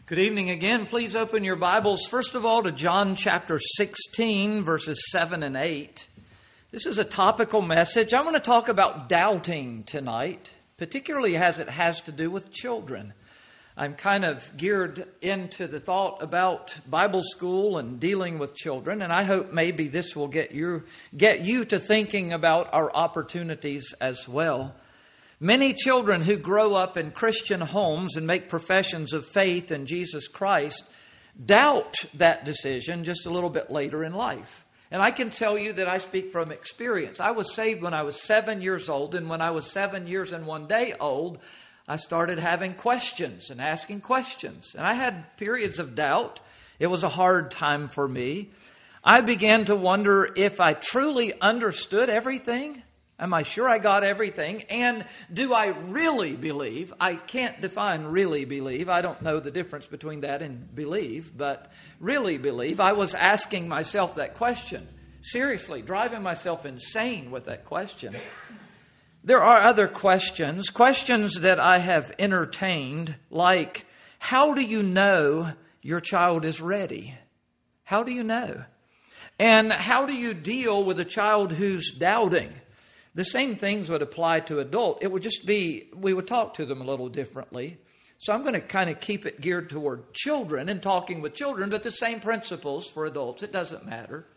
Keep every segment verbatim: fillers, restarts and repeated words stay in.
Good evening again. Please open your Bibles, first of all, to John chapter sixteen, verses seven and eight. This is a topical message. I want to talk about doubting tonight, particularly as it has to do with children. I'm kind of geared into the thought about Bible school and dealing with children, and I hope maybe this will get you, get you to thinking about our opportunities as well. Many children who grow up in Christian homes and make professions of faith in Jesus Christ doubt that decision just a little bit later in life. And I can tell you that I speak from experience. I was saved when I was seven years old, and when I was seven years and one day old, I started having questions and asking questions. And I had periods of doubt. It was a hard time for me. I began to wonder if I truly understood everything. Am I sure I got everything? And do I really believe? I can't define really believe. I don't know the difference between that and believe, but really believe. I was asking myself that question. Seriously, driving myself insane with that question. There are other questions, questions that I have entertained, like, how do you know your child is ready? How do you know? And how do you deal with a child who's doubting? The same things would apply to adult. It would just be, we would talk to them a little differently. So I'm going to kind of keep it geared toward children and talking with children, but the same principles for adults. It doesn't matter.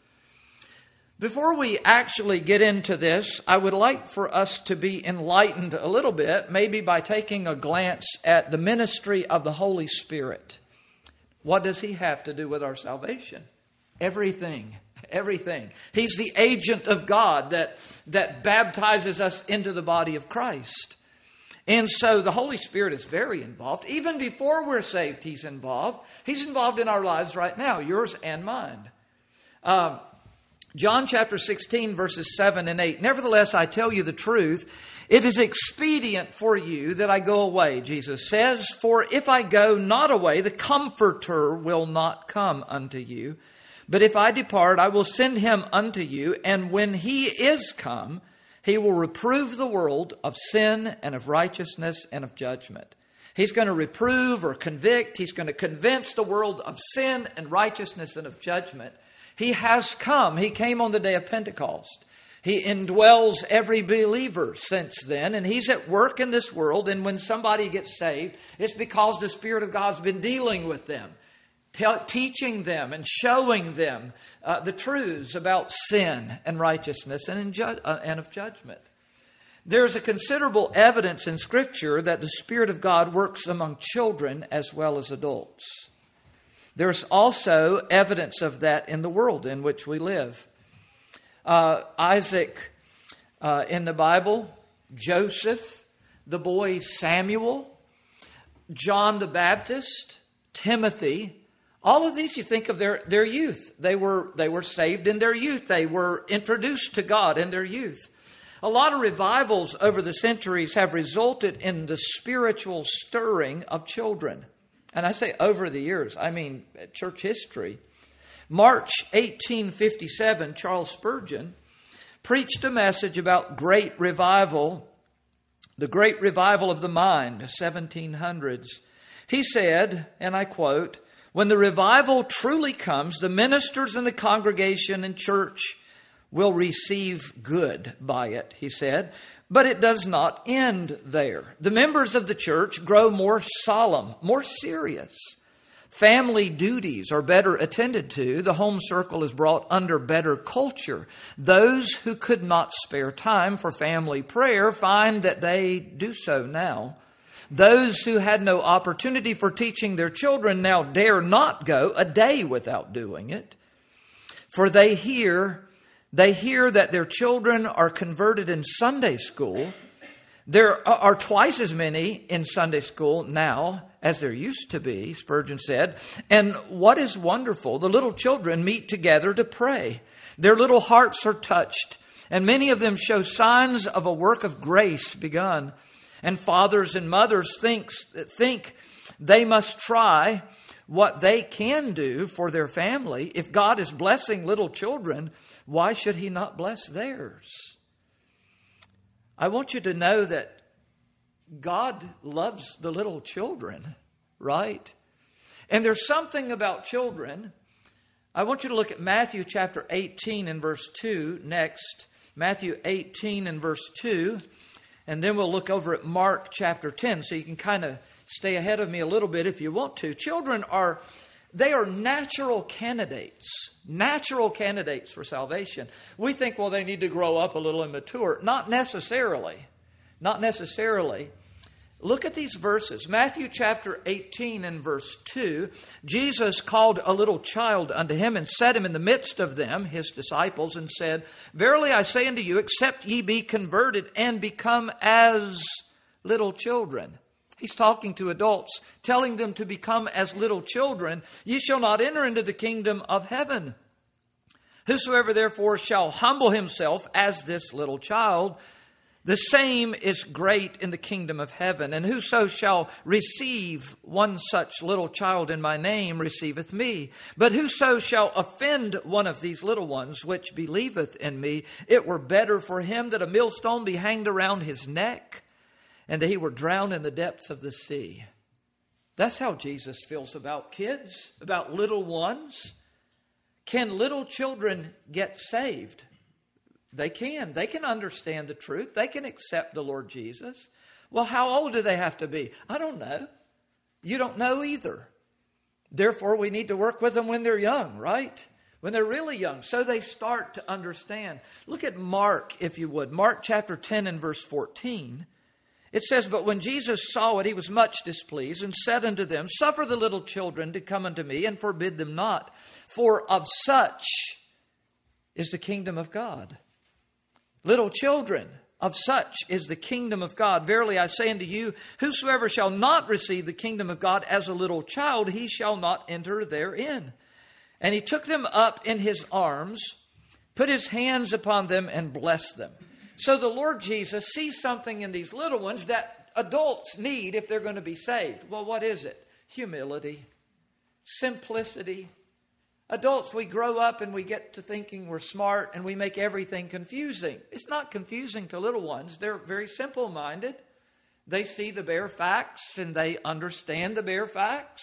Before we actually get into this, I would like for us to be enlightened a little bit, maybe by taking a glance at the ministry of the Holy Spirit. What does He have to do with our salvation? Everything. Everything. He's the agent of God that, that baptizes us into the body of Christ. And so the Holy Spirit is very involved. Even before we're saved, He's involved. He's involved in our lives right now, yours and mine. Uh, John chapter sixteen, verses seven and eight. Nevertheless, I tell you the truth. It is expedient for you that I go away, Jesus says. For if I go not away, the Comforter will not come unto you. But if I depart, I will send Him unto you, and when He is come, He will reprove the world of sin and of righteousness and of judgment. He's going to reprove or convict. He's going to convince the world of sin and righteousness and of judgment. He has come. He came on the day of Pentecost. He indwells every believer since then, and He's at work in this world. And when somebody gets saved, it's because the Spirit of God's been dealing with them, teaching them and showing them uh, the truths about sin and righteousness and, in ju- uh, and of judgment. There's a considerable evidence in Scripture that the Spirit of God works among children as well as adults. There's also evidence of that in the world in which we live. Uh, Isaac uh, in the Bible, Joseph, the boy Samuel, John the Baptist, Timothy. All of these, you think of their, their youth. They were, they were saved in their youth. They were introduced to God in their youth. A lot of revivals over the centuries have resulted in the spiritual stirring of children. And I say over the years, I mean church history. March eighteen fifty-seven, Charles Spurgeon preached a message about great revival, the great revival of the mind, seventeen hundreds. He said, and I quote, "When the revival truly comes, the ministers in the congregation and church will receive good by it," he said. But it does not end there. The members of the church grow more solemn, more serious. Family duties are better attended to. The home circle is brought under better culture. Those who could not spare time for family prayer find that they do so now. Those who had no opportunity for teaching their children now dare not go a day without doing it. For they hear, they hear that their children are converted in Sunday school. There are twice as many in Sunday school now as there used to be, Spurgeon said. And what is wonderful, the little children meet together to pray. Their little hearts are touched, and many of them show signs of a work of grace begun. And fathers and mothers think, think they must try what they can do for their family. If God is blessing little children, why should He not bless theirs? I want you to know that God loves the little children, right? And there's something about children. I want you to look at Matthew chapter eighteen and verse two next. Matthew eighteen and verse two. And then we'll look over at Mark chapter ten. So you can kind of stay ahead of me a little bit if you want to. Children are, they are natural candidates. Natural candidates for salvation. We think, well, they need to grow up a little and mature. Not necessarily. Not necessarily. Look at these verses. Matthew chapter eighteen and verse two. Jesus called a little child unto him and set him in the midst of them, his disciples, and said, Verily I say unto you, except ye be converted and become as little children. He's talking to adults, telling them to become as little children. Ye shall not enter into the kingdom of heaven. Whosoever therefore shall humble himself as this little child, the same is great in the kingdom of heaven. And whoso shall receive one such little child in my name receiveth me. But whoso shall offend one of these little ones which believeth in me, it were better for him that a millstone be hanged around his neck, and that he were drowned in the depths of the sea. That's how Jesus feels about kids, about little ones. Can little children get saved? They can. They can understand the truth. They can accept the Lord Jesus. Well, how old do they have to be? I don't know. You don't know either. Therefore, we need to work with them when they're young, right? When they're really young, so they start to understand. Look at Mark, if you would. Mark chapter ten and verse fourteen. It says, But when Jesus saw it, he was much displeased, and said unto them, Suffer the little children to come unto me, and forbid them not, for of such is the kingdom of God. Little children, of such is the kingdom of God. Verily I say unto you, whosoever shall not receive the kingdom of God as a little child, he shall not enter therein. And he took them up in his arms, put his hands upon them, and blessed them. So the Lord Jesus sees something in these little ones that adults need if they're going to be saved. Well, what is it? Humility, simplicity. Adults, we grow up and we get to thinking we're smart and we make everything confusing. It's not confusing to little ones. They're very simple-minded. They see the bare facts and they understand the bare facts.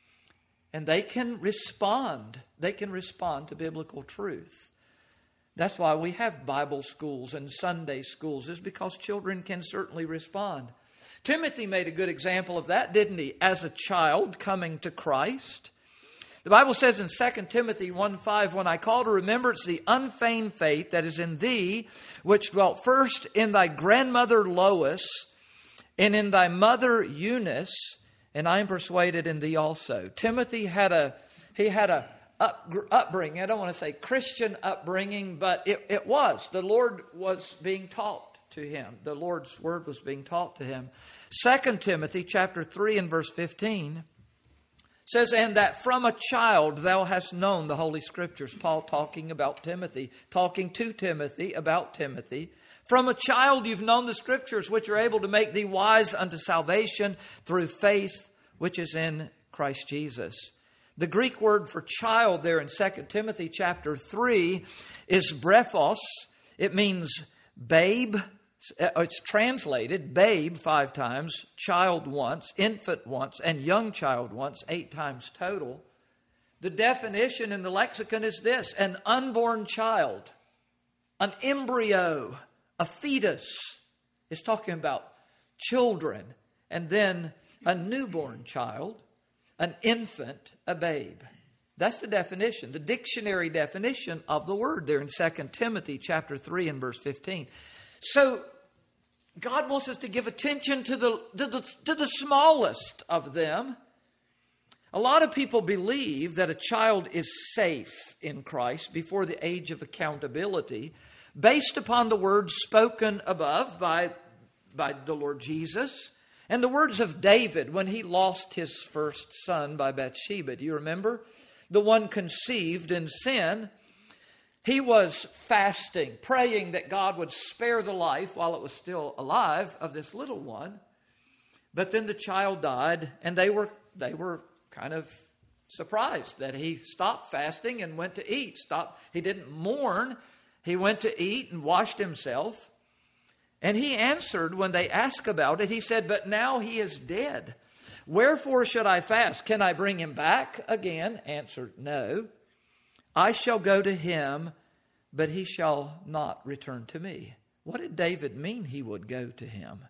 And they can respond. They can respond to biblical truth. That's why we have Bible schools and Sunday schools, is because children can certainly respond. Timothy made a good example of that, didn't he? As a child coming to Christ. The Bible says in Second Timothy one five, When I call to remembrance the unfeigned faith that is in thee, which dwelt first in thy grandmother Lois, and in thy mother Eunice, and I am persuaded in thee also. Timothy had a he had a up, upbringing. I don't want to say Christian upbringing, but it, it was. The Lord was being taught to him. The Lord's word was being taught to him. Second Timothy chapter three and verse fifteen says, And that from a child thou hast known the Holy Scriptures. Paul talking about Timothy, talking to Timothy about Timothy. From a child you've known the Scriptures, which are able to make thee wise unto salvation through faith, which is in Christ Jesus. The Greek word for child there in Second Timothy chapter three is brephos. It means babe. It's translated babe five times, child once, infant once, and young child once, eight times total. The definition in the lexicon is this: an unborn child, an embryo, a fetus. It's talking about children. And then a newborn child, an infant, a babe. That's the definition, the dictionary definition of the word there in Second Timothy chapter three and verse fifteen. So God wants us to give attention to the, to the to the smallest of them. A lot of people believe that a child is safe in Christ before the age of accountability based upon the words spoken above by, by the Lord Jesus and the words of David when he lost his first son by Bathsheba. Do you remember? The one conceived in sin. He was fasting, praying that God would spare the life while it was still alive of this little one. But then the child died, and they were they were kind of surprised that he stopped fasting and went to eat. Stopped. He didn't mourn. He went to eat and washed himself. And he answered when they asked about it, he said, But now he is dead. Wherefore should I fast? Can I bring him back again? Answer, no. I shall go to him, but he shall not return to me. What did David mean he would go to him?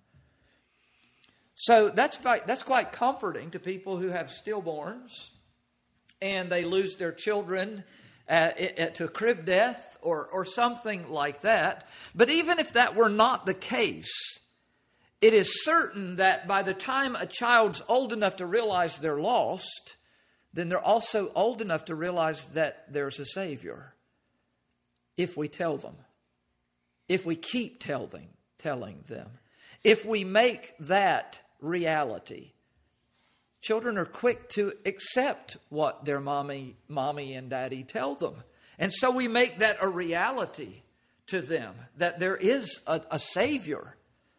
So that's quite, that's quite comforting to people who have stillborns and they lose their children at, at, to crib death or, or something like that. But even if that were not the case, it is certain that by the time a child's old enough to realize they're lost, then they're also old enough to realize that there's a Savior. If we tell them. If we keep telling, telling them. If we make that reality. Children are quick to accept what their mommy, mommy and daddy tell them. And so we make that a reality to them. That there is a, a Savior.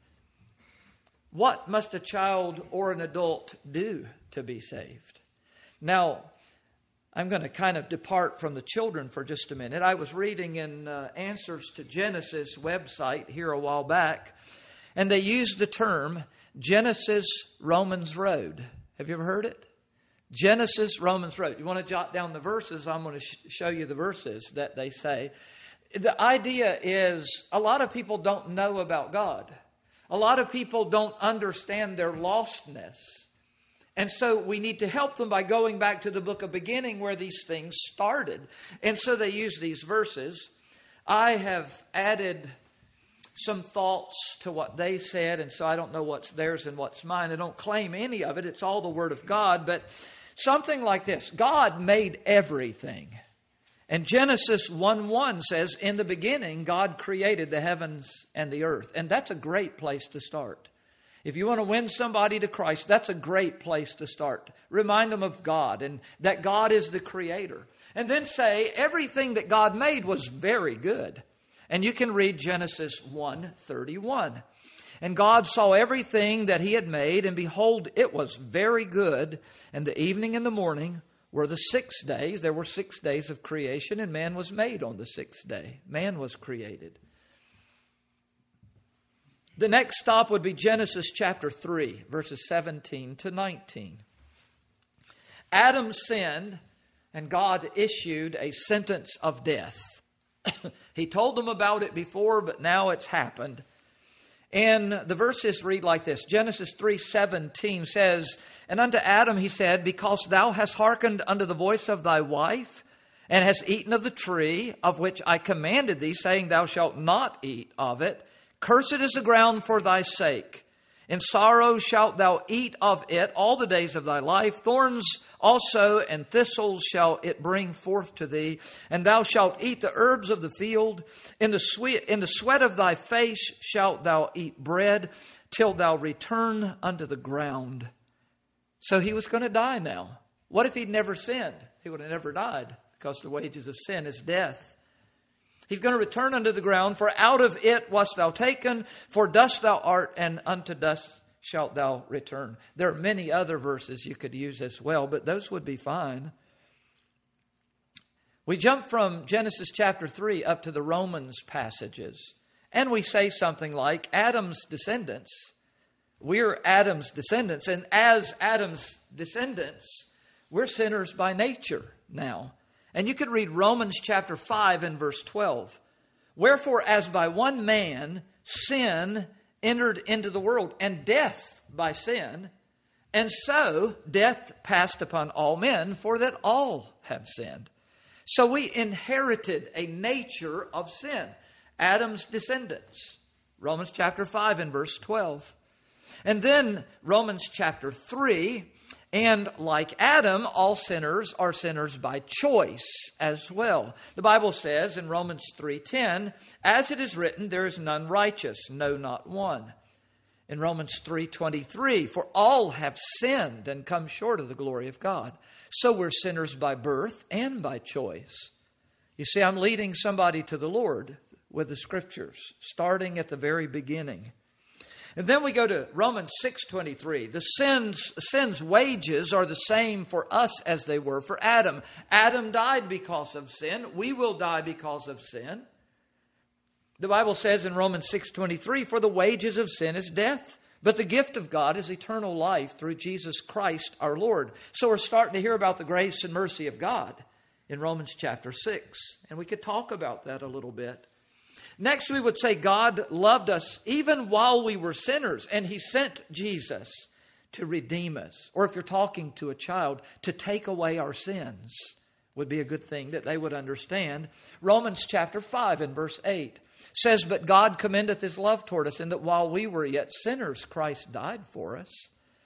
What must a child or an adult do to be saved? Now, I'm going to kind of depart from the children for just a minute. I was reading in uh, Answers to Genesis website here a while back, and they used the term Genesis Romans Road. Have you ever heard it? Genesis Romans Road. You want to jot down the verses? I'm going to sh- show you the verses that they say. The idea is a lot of people don't know about God. A lot of people don't understand their lostness. And so we need to help them by going back to the book of beginning where these things started. And so they use these verses. I have added some thoughts to what they said, and so I don't know what's theirs and what's mine. I don't claim any of it. It's all the Word of God. But something like this. God made everything. And Genesis one one says, in the beginning, God created the heavens and the earth. And that's a great place to start. If you want to win somebody to Christ, that's a great place to start. Remind them of God and that God is the creator. And then say everything that God made was very good. And you can read Genesis one thirty-one. And God saw everything that he had made, and behold, it was very good. And the evening and the morning were the six days. There were six days of creation, and man was made on the sixth day. Man was created. The next stop would be Genesis chapter three, verses seventeen to nineteen. Adam sinned, and God issued a sentence of death. He told them about it before, but now it's happened. And the verses read like this. Genesis three seventeen says, and unto Adam he said, because thou hast hearkened unto the voice of thy wife, and hast eaten of the tree of which I commanded thee, saying, thou shalt not eat of it, cursed is the ground for thy sake. In sorrow shalt thou eat of it all the days of thy life. Thorns also and thistles shall it bring forth to thee. And thou shalt eat the herbs of the field. In the sweat, in the sweat of thy face shalt thou eat bread, till thou return unto the ground. So he was going to die now. What if he'd never sinned? He would have never died, because the wages of sin is death. He's going to return unto the ground, for out of it wast thou taken, for dust thou art, and unto dust shalt thou return. There are many other verses you could use as well, but those would be fine. We jump from Genesis chapter three up to the Romans passages, and we say something like, Adam's descendants, we're Adam's descendants, and as Adam's descendants, we're sinners by nature now. And you could read Romans chapter five and verse twelve. Wherefore, as by one man sin entered into the world, and death by sin, and so death passed upon all men, for that all have sinned. So we inherited a nature of sin. Adam's descendants. Romans chapter five and verse twelve. And then Romans chapter three. And like Adam, all sinners are sinners by choice as well. The Bible says in Romans three ten, as it is written, there is none righteous, no, not one. In Romans three twenty-three, for all have sinned and come short of the glory of God. So we're sinners by birth and by choice. You see, I'm leading somebody to the Lord with the Scriptures, starting at the very beginning. And then we go to Romans six twenty-three. The sins, sin's wages are the same for us as they were for Adam. Adam died because of sin. We will die because of sin. The Bible says in Romans six twenty-three, for the wages of sin is death, But the gift of God is eternal life through Jesus Christ our Lord. So we're starting to hear about the grace and mercy of God in Romans chapter six. And we could talk about that a little bit. Next, we would say God loved us even while we were sinners. And He sent Jesus to redeem us. Or if you're talking to a child, to take away our sins would be a good thing that they would understand. Romans chapter five and verse eight. Says, but God commendeth His love toward us, in that while we were yet sinners, Christ died for us.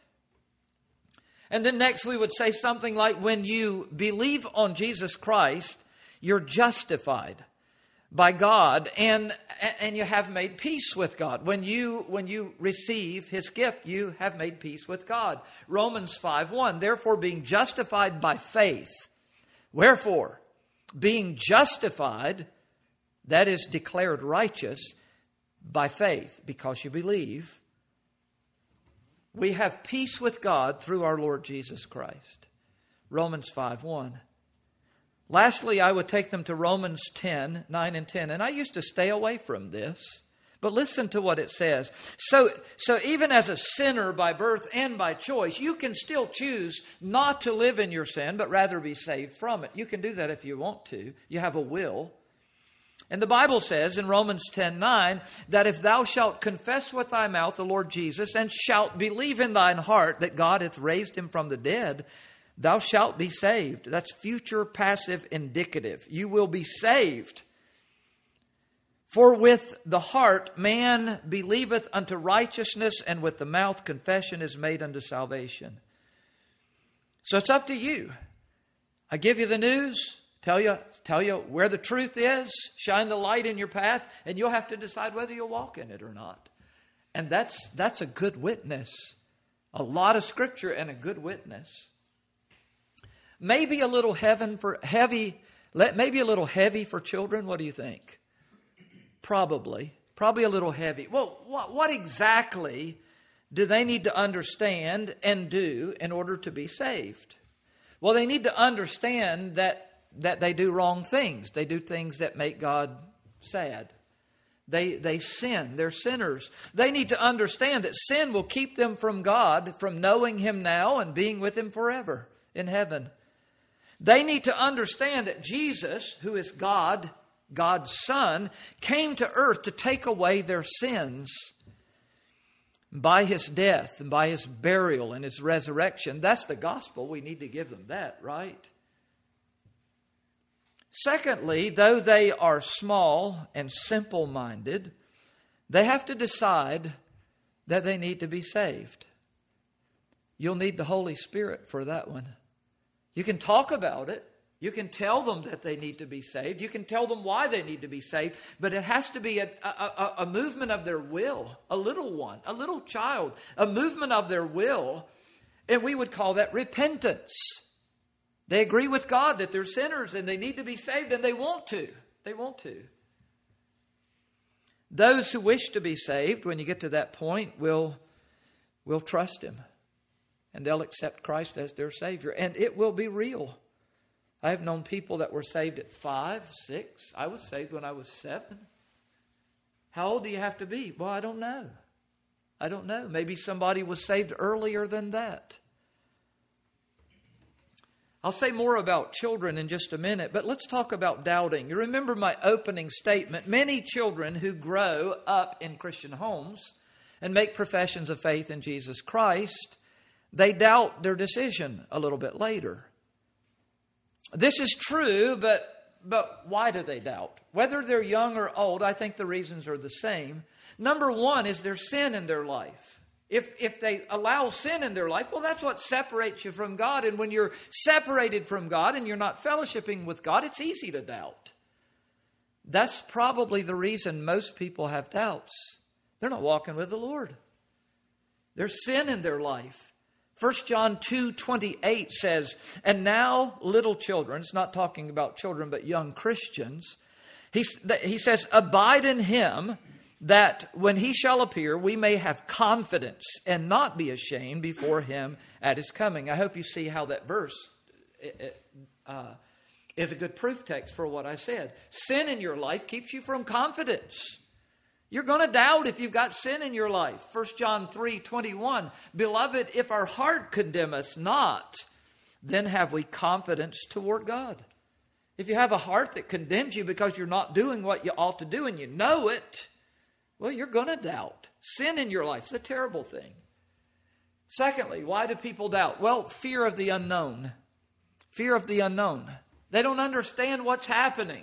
And then next we would say something like, when you believe on Jesus Christ, you're justified by God, and and you have made peace with God. When you when you receive His gift, you have made peace with God. Romans five one, therefore being justified by faith. Wherefore, being justified, that is declared righteous by faith, because you believe, we have peace with God through our Lord Jesus Christ. Romans five one. Lastly, I would take them to Romans ten, nine and ten. And I used to stay away from this, but listen to what it says. So, so even as a sinner by birth and by choice, you can still choose not to live in your sin, but rather be saved from it. You can do that if you want to. You have a will. And the Bible says in Romans ten nine that if thou shalt confess with thy mouth the Lord Jesus, and shalt believe in thine heart that God hath raised Him from the dead, thou shalt be saved. That's future passive indicative. You will be saved. For with the heart man believeth unto righteousness, and with the mouth confession is made unto salvation. So it's up to you. I give you the news. Tell you, tell you where the truth is, shine the light in your path, and you'll have to decide whether you'll walk in it or not. And that's that's a good witness. A lot of scripture and a good witness. Maybe a little heaven for heavy, maybe a little heavy for children. What do you think? Probably. Probably a little heavy. Well, what, what exactly do they need to understand and do in order to be saved? Well, they need to understand that that they do wrong things. They do things that make God sad. They they sin. They're sinners. They need to understand that sin will keep them from God, from knowing Him now and being with Him forever in heaven. They need to understand that Jesus, who is God, God's Son, came to earth to take away their sins by His death and by His burial and His resurrection. That's the gospel. We need to give them that, right? Secondly, though they are small and simple-minded, they have to decide that they need to be saved. You'll need the Holy Spirit for that one. You can talk about it. You can tell them that they need to be saved. You can tell them why they need to be saved. But it has to be a, a, a movement of their will, a little one, a little child, a movement of their will. And we would call that repentance. They agree with God that they're sinners and they need to be saved, and they want to. They want to. Those who wish to be saved, when you get to that point, will, will trust Him. And they'll accept Christ as their Savior. And it will be real. I have known people that were saved at five, six. I was saved when I was seven. How old do you have to be? Well, I don't know. I don't know. Maybe somebody was saved earlier than that. I'll say more about children in just a minute, but let's talk about doubting. You remember my opening statement. Many children who grow up in Christian homes and make professions of faith in Jesus Christ, they doubt their decision a little bit later. This is true, but but why do they doubt? Whether they're young or old, I think the reasons are the same. Number one is there's sin in their life. If if they allow sin in their life, well, that's what separates you from God. And when you're separated from God and you're not fellowshipping with God, it's easy to doubt. That's probably the reason most people have doubts. They're not walking with the Lord. There's sin in their life. First John two twenty-eight says, and now little children, it's not talking about children but young Christians, he, he says, abide in Him, that when He shall appear, we may have confidence and not be ashamed before Him at His coming. I hope you see how that verse uh, is a good proof text for what I said. Sin in your life keeps you from confidence. You're going to doubt if you've got sin in your life. First John three twenty-one, Beloved, if our heart condemn us not, then have we confidence toward God. If you have a heart that condemns you because you're not doing what you ought to do and you know it, well, you're going to doubt. Sin in your life is a terrible thing. Secondly, why do people doubt? Well, fear of the unknown. Fear of the unknown. They don't understand what's happening.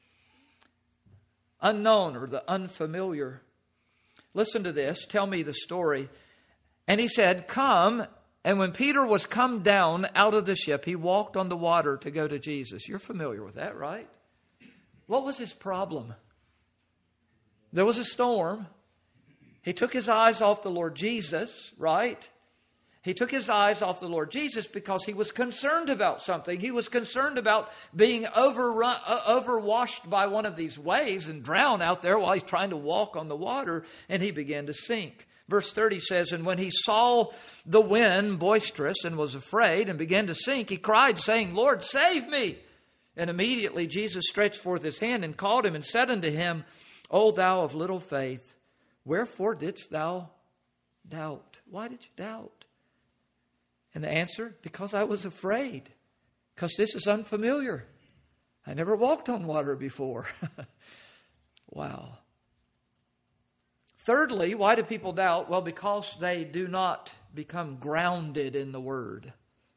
Unknown or the unfamiliar. Listen to this. Tell me the story. And he said, Come. And when Peter was come down out of the ship, he walked on the water to go to Jesus. You're familiar with that, right? What was his problem? There was a storm. He took his eyes off the Lord Jesus, right? He took his eyes off the Lord Jesus because he was concerned about something. He was concerned about being overrun, uh, overwashed by one of these waves and drowned out there while he's trying to walk on the water, and he began to sink. Verse thirty says, And when he saw the wind boisterous and was afraid and began to sink, he cried, saying, Lord, save me. And immediately Jesus stretched forth his hand and called him and said unto him, O thou of little faith, wherefore didst thou doubt? Why did you doubt? And the answer, because I was afraid. Because this is unfamiliar. I never walked on water before. Wow. Thirdly, why do people doubt? Well, because they do not become grounded in the Word.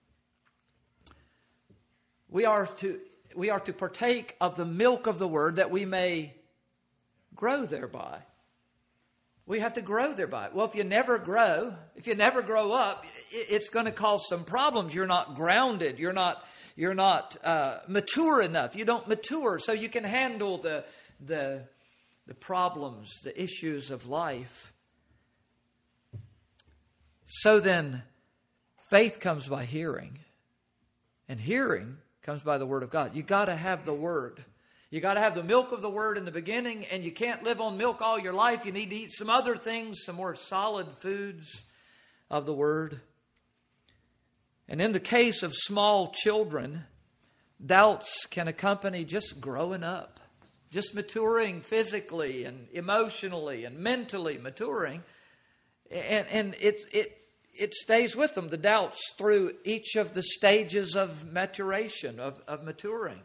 We are to, we are to partake of the milk of the Word that we may grow thereby. We have to grow thereby. Well, if you never grow, if you never grow up, it's going to cause some problems. You're not grounded. You're not, you're not uh, mature enough. You don't mature so you can handle the the. the problems, the issues of life. So then, faith comes by hearing. And hearing comes by the Word of God. You got to have the Word. You got to have the milk of the Word in the beginning, and you can't live on milk all your life. You need to eat some other things, some more solid foods of the Word. And in the case of small children, doubts can accompany just growing up. Just maturing physically and emotionally and mentally maturing. And, and it, it, it stays with them, the doubts, through each of the stages of maturation, of, of maturing.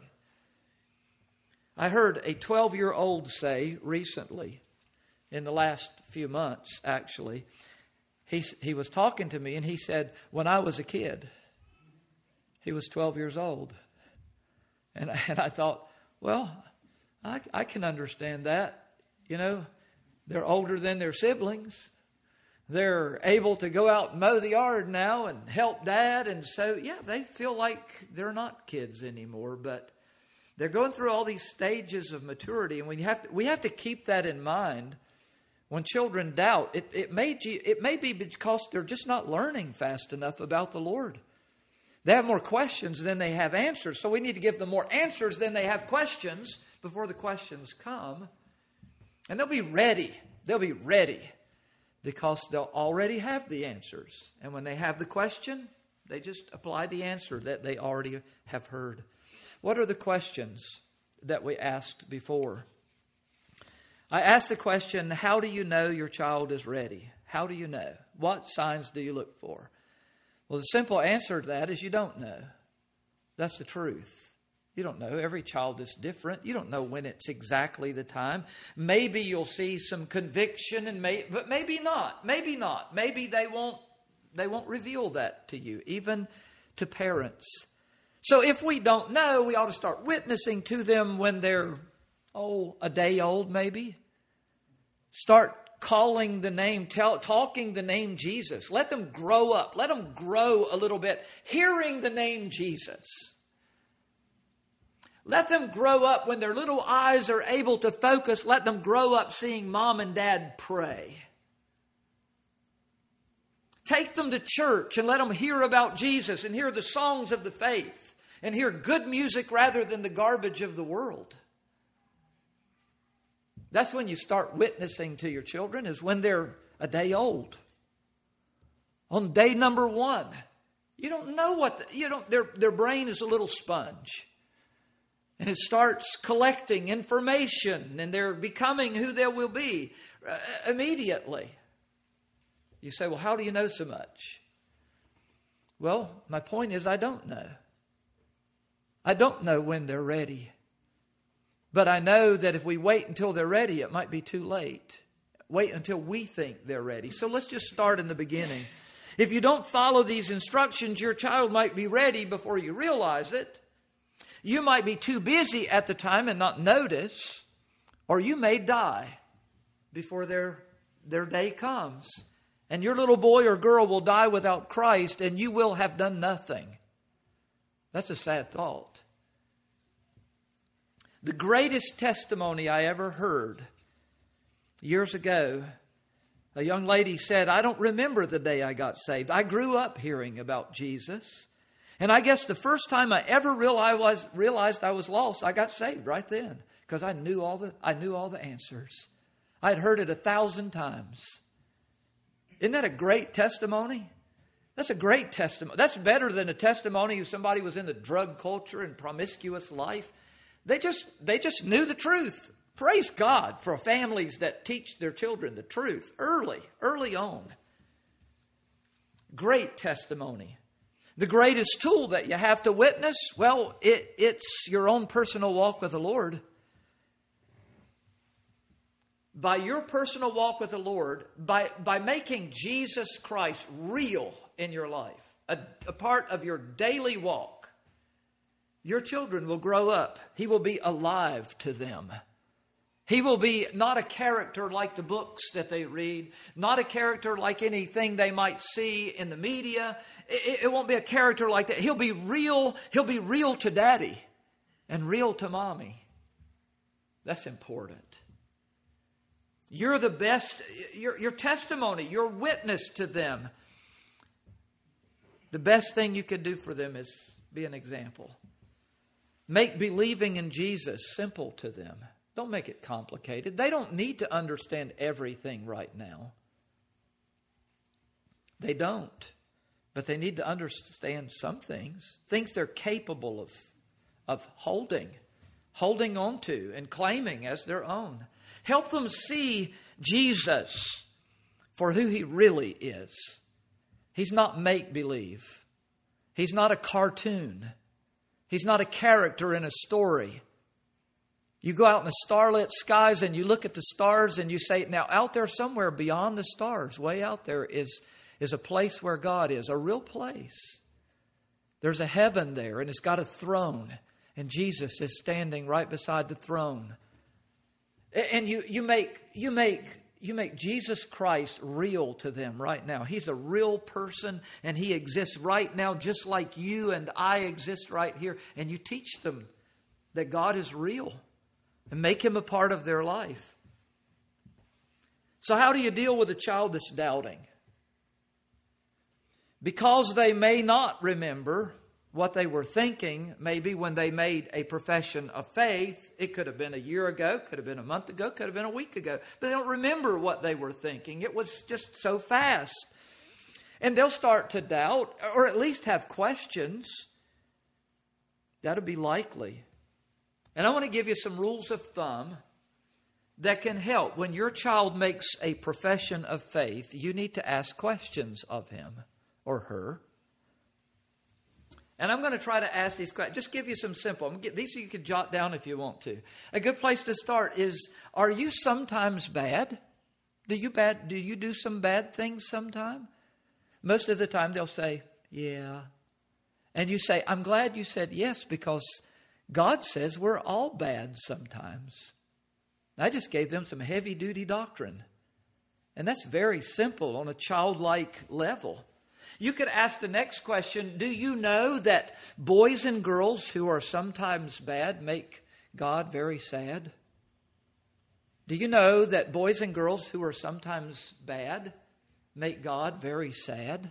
I heard a twelve-year-old say recently, in the last few months actually, he, he was talking to me and he said, when I was a kid, he was twelve years old. And, and I thought, well, I, I can understand that. You know, they're older than their siblings. They're able to go out and mow the yard now and help Dad. And so, yeah, they feel like they're not kids anymore. But they're going through all these stages of maturity. And we have to, we have to keep that in mind. When children doubt, it, it, may, it may be because they're just not learning fast enough about the Lord. They have more questions than they have answers. So we need to give them more answers than they have questions before the questions come. And they'll be ready. They'll be ready because they'll already have the answers. And when they have the question, they just apply the answer that they already have heard. What are the questions that we asked before? I asked the question, how do you know your child is ready? How do you know? What signs do you look for? Well, the simple answer to that is you don't know. That's the truth. You don't know. Every child is different. You don't know when it's exactly the time. Maybe you'll see some conviction, and may, but maybe not. Maybe not. Maybe they won't. They won't reveal that to you, even to parents. So if we don't know, we ought to start witnessing to them when they're oh a day old, maybe. Start calling the name, tell, talking the name Jesus. Let them grow up. Let them grow a little bit, hearing the name Jesus. Let them grow up when their little eyes are able to focus. Let them grow up seeing mom and dad pray. Take them to church and let them hear about Jesus and hear the songs of the faith and hear good music rather than the garbage of the world. That's when you start witnessing to your children, is when they're a day old. On day number one, you don't know what, the, you don't, their, their brain is a little sponge. And it starts collecting information, and they're becoming who they will be uh, immediately. You say, well, how do you know so much? Well, my point is I don't know. I don't know when they're ready. But I know that if we wait until they're ready, it might be too late. Wait until we think they're ready. So let's just start in the beginning. If you don't follow these instructions, your child might be ready before you realize it. You might be too busy at the time and not notice, or you may die before their, their day comes. And your little boy or girl will die without Christ, and you will have done nothing. That's a sad thought. The greatest testimony I ever heard years ago, a young lady said, I don't remember the day I got saved. I grew up hearing about Jesus. And I guess the first time I ever realized, realized I was lost, I got saved right then. Because I knew all the I knew all the answers. I had heard it a thousand times. Isn't that a great testimony? That's a great testimony. That's better than a testimony if somebody was in the drug culture and promiscuous life. They just they just knew the truth. Praise God for families that teach their children the truth early, early on. Great testimony. The greatest tool that you have to witness, well, it, it's your own personal walk with the Lord. By your personal walk with the Lord, by, by making Jesus Christ real in your life, a, a part of your daily walk, your children will grow up. He will be alive to them. He will be not a character like the books that they read, not a character like anything they might see in the media. It, it won't be a character like that. He'll be real. He'll be real to Daddy and real to Mommy. That's important. You're the best, your, your testimony, your witness to them. The best thing you could do for them is be an example. Make believing in Jesus simple to them. Don't make it complicated. They don't need to understand everything right now. They don't. But they need to understand some things. Things they're capable of, of holding, holding on to and claiming as their own. Help them see Jesus for who He really is. He's not make-believe. He's not a cartoon. He's not a character in a story. You go out in the starlit skies and you look at the stars and you say, now out there somewhere beyond the stars, way out there is, is a place where God is, a real place. There's a heaven there and it's got a throne and Jesus is standing right beside the throne. And you, you make, you make, you make Jesus Christ real to them right now. He's a real person and He exists right now just like you and I exist right here. And you teach them that God is real. And make Him a part of their life. So how do you deal with a child that's doubting? Because they may not remember what they were thinking, maybe when they made a profession of faith. It could have been a year ago, could have been a month ago, could have been a week ago. But they don't remember what they were thinking. It was just so fast. And they'll start to doubt, or at least have questions. That'll be likely. And I want to give you some rules of thumb that can help. When your child makes a profession of faith, you need to ask questions of him or her. And I'm going to try to ask these questions. Just give you some simple. I'm going to get, these you can jot down if you want to. A good place to start is, are you sometimes bad? Do you bad? Do you do some bad things sometime? Most of the time they'll say, yeah. And you say, I'm glad you said yes, because God says we're all bad sometimes. I just gave them some heavy-duty doctrine. And that's very simple on a childlike level. You could ask the next question, do you know that boys and girls who are sometimes bad make God very sad? Do you know that boys and girls who are sometimes bad make God very sad?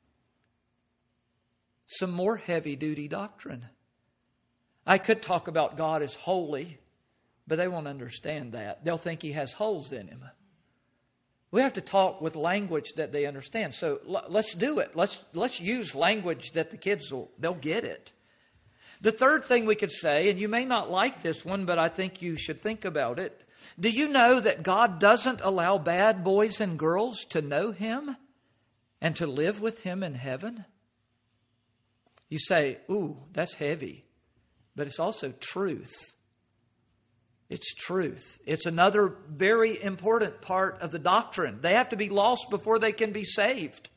Some more heavy-duty doctrine. I could talk about God as holy, but they won't understand that. They'll think He has holes in Him. We have to talk with language that they understand. So l- let's do it. Let's let's use language that the kids will, they'll get it. The third thing we could say, and you may not like this one, but I think you should think about it. Do you know that God doesn't allow bad boys and girls to know Him and to live with Him in heaven? You say, ooh, that's heavy. But it's also truth. It's truth. It's another very important part of the doctrine. They have to be lost before they can be saved.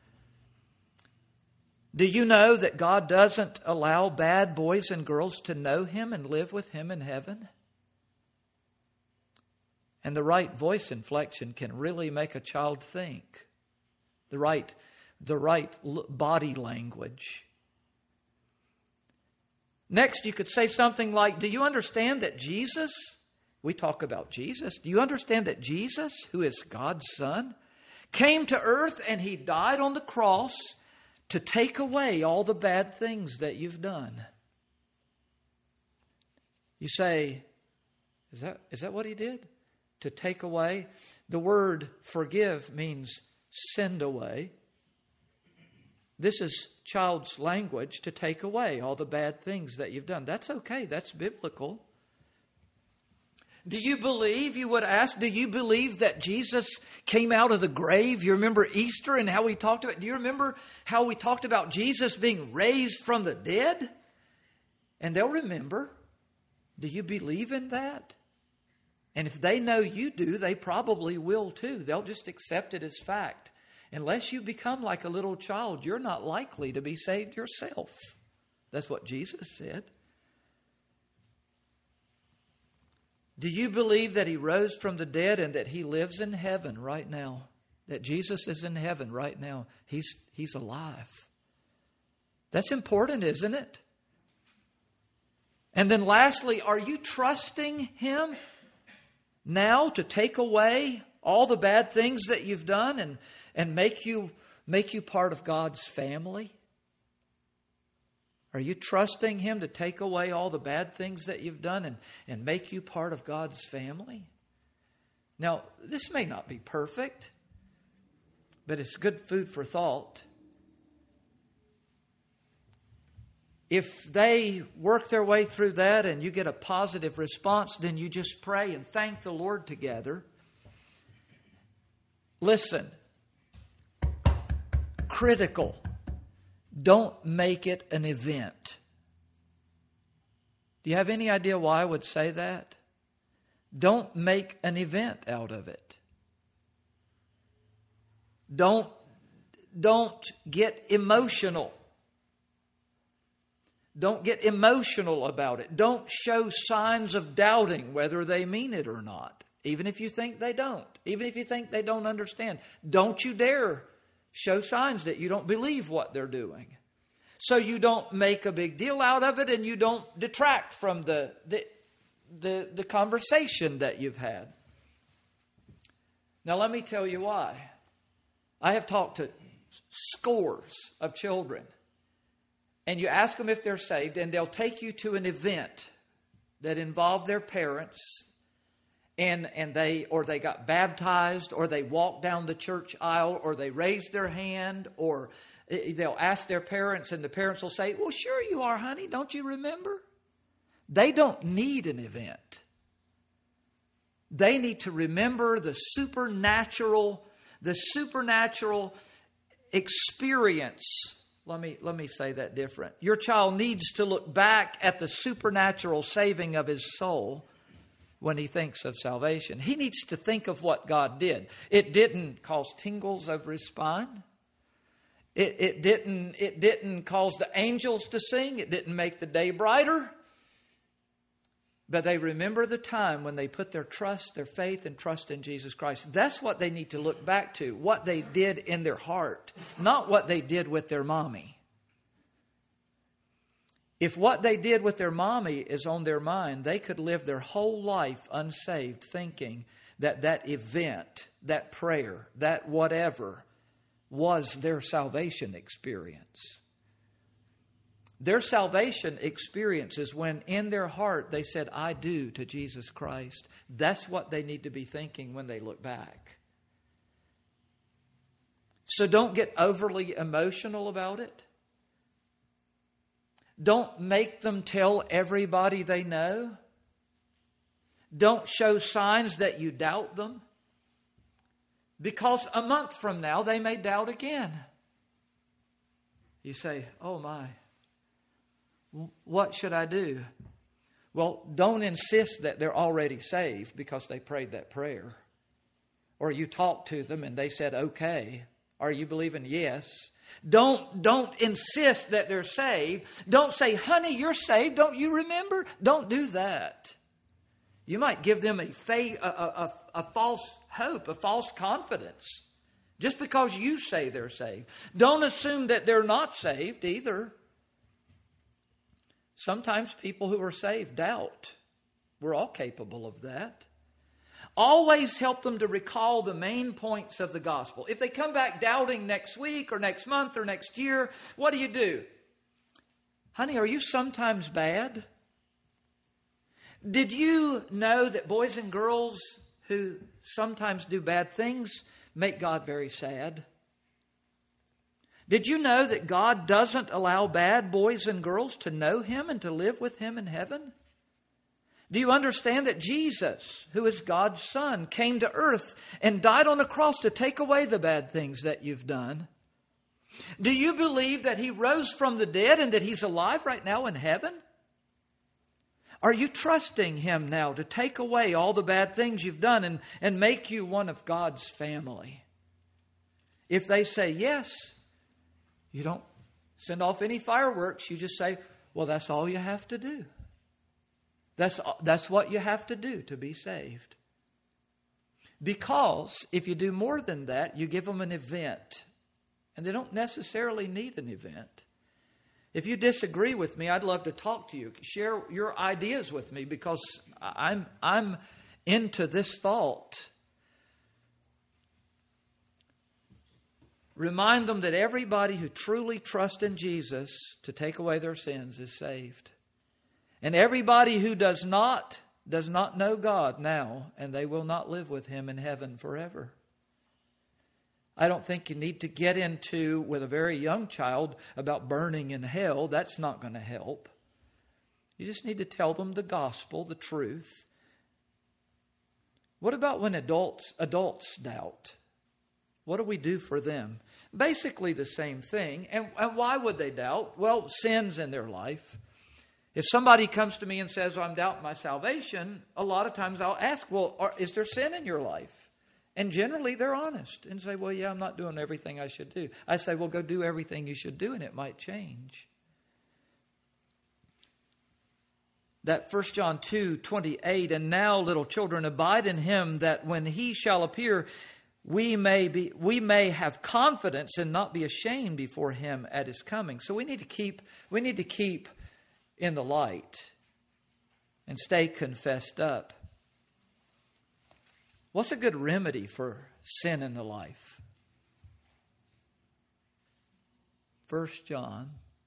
Do you know that God doesn't allow bad boys and girls to know Him and live with Him in heaven? And the right voice inflection can really make a child think. The right, the right body language. Next, you could say something like, do you understand that Jesus, we talk about Jesus, do you understand that Jesus, who is God's Son, came to earth and He died on the cross to take away all the bad things that you've done? You say, is that, is that what He did? To take away? The word forgive means send away. This is child's language, to take away all the bad things that you've done. That's okay. That's biblical. Do you believe, you would ask, do you believe that Jesus came out of the grave? You remember Easter and how we talked about it? Do you remember how we talked about Jesus being raised from the dead? And they'll remember. Do you believe in that? And if they know you do, they probably will too. They'll just accept it as fact. Unless you become like a little child, you're not likely to be saved yourself. That's what Jesus said. Do you believe that He rose from the dead and that He lives in heaven right now? That Jesus is in heaven right now? He's, he's alive. That's important, isn't it? And then lastly, are you trusting Him now to take away all the bad things that you've done and, and make you, make you part of God's family? Are you trusting Him to take away all the bad things that you've done and, and make you part of God's family? Now, this may not be perfect, but it's good food for thought. If they work their way through that and you get a positive response, then you just pray and thank the Lord together. Listen, critical. Don't make it an event. Do you have any idea why I would say that? Don't make an event out of it. Don't, don't get emotional. Don't get emotional about it. Don't show signs of doubting whether they mean it or not. Even if you think they don't. Even if you think they don't understand. Don't you dare show signs that you don't believe what they're doing. So you don't make a big deal out of it and you don't detract from the, the, the, the conversation that you've had. Now let me tell you why. I have talked to scores of children. And you ask them if they're saved, and they'll take you to an event that involved their parents, and and they or they got baptized, or they walked down the church aisle, or they raised their hand, or they'll ask their parents, and the parents will say, "Well, sure you are, honey. Don't you remember?" They don't need an event. They need to remember the supernatural, the supernatural experience. Let me, let me say that different. Your child needs to look back at the supernatural saving of his soul when he thinks of salvation. He needs to think of what God did. It didn't cause tingles over his spine. It, it didn't, it didn't cause the angels to sing. It didn't make the day brighter. But they remember the time when they put their trust, their faith and trust in Jesus Christ. That's what they need to look back to. What they did in their heart. Not what they did with their mommy. If what they did with their mommy is on their mind, they could live their whole life unsaved thinking that that event, that prayer, that whatever was their salvation experience. Their salvation experience is when in their heart they said, "I do" to Jesus Christ. That's what they need to be thinking when they look back. So don't get overly emotional about it. Don't make them tell everybody they know. Don't show signs that you doubt them. Because a month from now, they may doubt again. You say, oh my, what should I do? Well, don't insist that they're already saved because they prayed that prayer. Or you talked to them and they said, okay. Are you believing yes? Don't, don't insist that they're saved. Don't say, honey, you're saved. Don't you remember? Don't do that. You might give them a, faith, a, a, a false hope, a false confidence, just because you say they're saved. Don't assume that they're not saved either. Sometimes people who are saved doubt. We're all capable of that. Always help them to recall the main points of the gospel. If they come back doubting next week or next month or next year, what do you do? Honey, are you sometimes bad? Did you know that boys and girls who sometimes do bad things make God very sad? Did you know that God doesn't allow bad boys and girls to know Him and to live with Him in heaven? Do you understand that Jesus, who is God's Son, came to earth and died on a cross to take away the bad things that you've done? Do you believe that He rose from the dead and that He's alive right now in heaven? Are you trusting Him now to take away all the bad things you've done and, and make you one of God's family? If they say yes, you don't send off any fireworks. You just say, well, that's all you have to do. That's, that's what you have to do to be saved. Because if you do more than that, you give them an event. And they don't necessarily need an event. If you disagree with me, I'd love to talk to you. Share your ideas with me because I'm, I'm into this thought. Remind them that everybody who truly trusts in Jesus to take away their sins is saved. And everybody who does not, does not know God now, and they will not live with Him in heaven forever. I don't think you need to get into, with a very young child, about burning in hell. That's not going to help. You just need to tell them the gospel, the truth. What about when adults, adults doubt? What do we do for them? Basically the same thing. And, and why would they doubt? Well, sins in their life. If somebody comes to me and says, oh, I'm doubting my salvation, a lot of times I'll ask, well, are, is there sin in your life? And generally they're honest and say, well, yeah, I'm not doing everything I should do. I say, well, go do everything you should do and it might change. That First John two twenty-eight, and now, little children, abide in Him, that when He shall appear, we may be, we may have confidence and not be ashamed before Him at His coming. So we need to keep, we need to keep in the light and stay confessed up. What's a good remedy for sin in the life? First John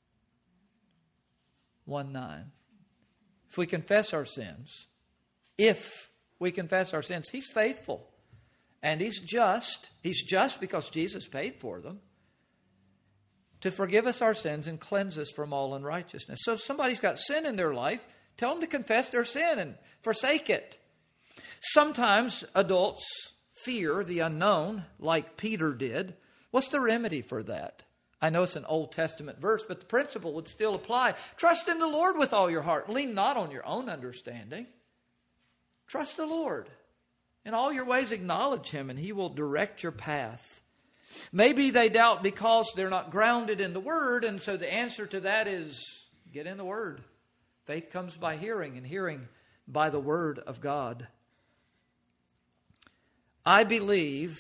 one nine. If we confess our sins, if we confess our sins, He's faithful and He's just. He's just because Jesus paid for them, to forgive us our sins and cleanse us from all unrighteousness. So if somebody's got sin in their life, tell them to confess their sin and forsake it. Sometimes adults fear the unknown, like Peter did. What's the remedy for that? I know it's an Old Testament verse, but the principle would still apply. Trust in the Lord with all your heart. Lean not on your own understanding. Trust the Lord. In all your ways acknowledge Him, and He will direct your path. Maybe they doubt because they're not grounded in the Word, and so the answer to that is get in the Word. Faith comes by hearing, and hearing by the Word of God. I believe,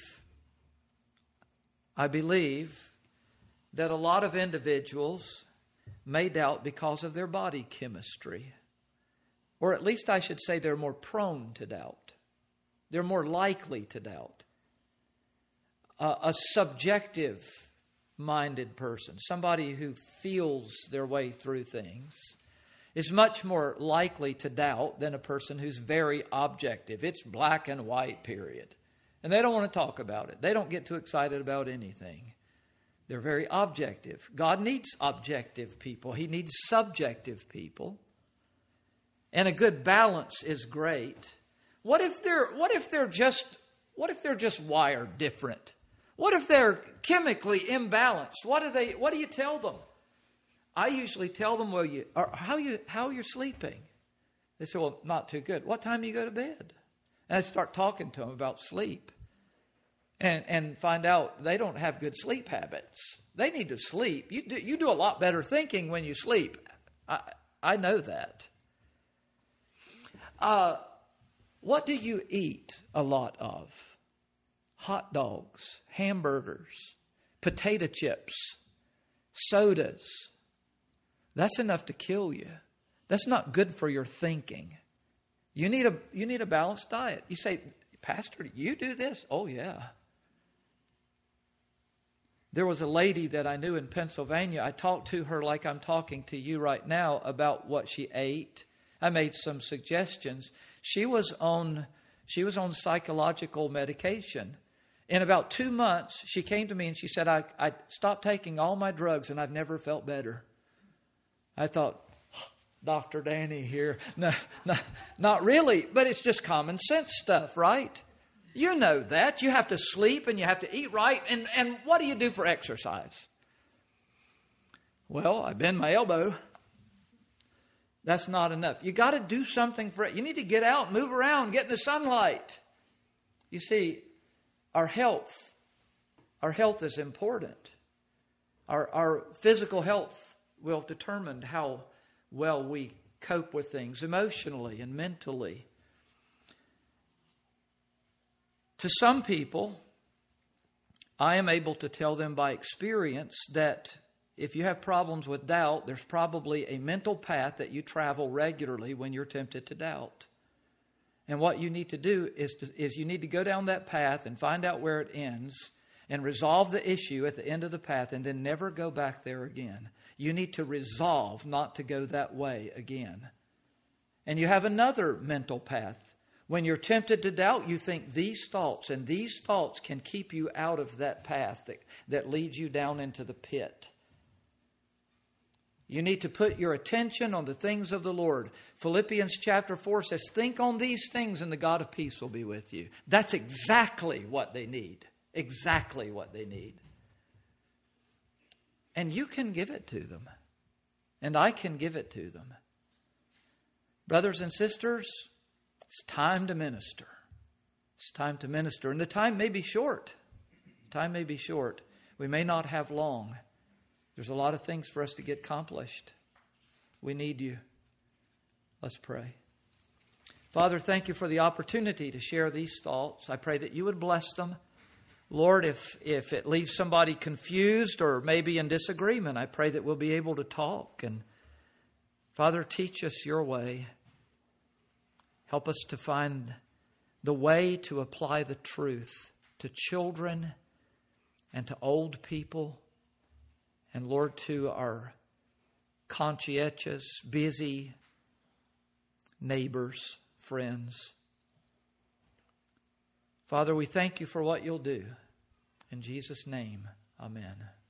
I believe that a lot of individuals may doubt because of their body chemistry. Or at least I should say they're more prone to doubt. They're more likely to doubt. Uh, a subjective-minded person, somebody who feels their way through things, is much more likely to doubt than a person who's very objective. It's black and white, period. And they don't want to talk about it. They don't get too excited about anything. They're very objective. God needs objective people. He needs subjective people. And a good balance is great. What if they're what if they're just what if they're just wired different? What if they're chemically imbalanced? What do they what do you tell them? I usually tell them, well, you or how you how you're sleeping. They say, well, not too good. What time do you go to bed? And I start talking to them about sleep. And and find out they don't have good sleep habits. They need to sleep. You do, you do a lot better thinking when you sleep. I I know that. Uh, what do you eat a lot of? Hot dogs, hamburgers, potato chips, sodas. That's enough to kill you. That's not good for your thinking. You need a you need a balanced diet. You say, Pastor, do you do this? Oh, yeah. There was a lady that I knew in Pennsylvania. I talked to her like I'm talking to you right now about what she ate. I made some suggestions. She was on she was on psychological medication. In about two months, she came to me and she said, I, I stopped taking all my drugs and I've never felt better. I thought, Doctor Danny here. No, no, not really, but it's just common sense stuff, right? You know that. You have to sleep and you have to eat right. And, and what do you do for exercise? Well, I bend my elbow. That's not enough. You got to do something for it. You need to get out, move around, get in the sunlight. You see, our health, our health is important. Our, our physical health will determine how well we cope with things emotionally and mentally. To some people, I am able to tell them by experience that if you have problems with doubt, there's probably a mental path that you travel regularly when you're tempted to doubt. And what you need to do is, to, is you need to go down that path and find out where it ends and resolve the issue at the end of the path and then never go back there again. You need to resolve not to go that way again. And you have another mental path. When you're tempted to doubt, you think these thoughts, and these thoughts can keep you out of that path that, that leads you down into the pit. You need to put your attention on the things of the Lord. Philippians chapter four says, think on these things and the God of peace will be with you. That's exactly what they need. Exactly what they need. And you can give it to them. And I can give it to them. Brothers and sisters, it's time to minister. It's time to minister. And the time may be short. Time may be short. We may not have long. There's a lot of things for us to get accomplished. We need you. Let's pray. Father, thank you for the opportunity to share these thoughts. I pray that you would bless them. Lord, if, if it leaves somebody confused or maybe in disagreement, I pray that we'll be able to talk. And Father, teach us your way. Help us to find the way to apply the truth to children and to old people. And Lord, to our conscientious, busy neighbors, friends. Father, we thank you for what you'll do. In Jesus' name, amen.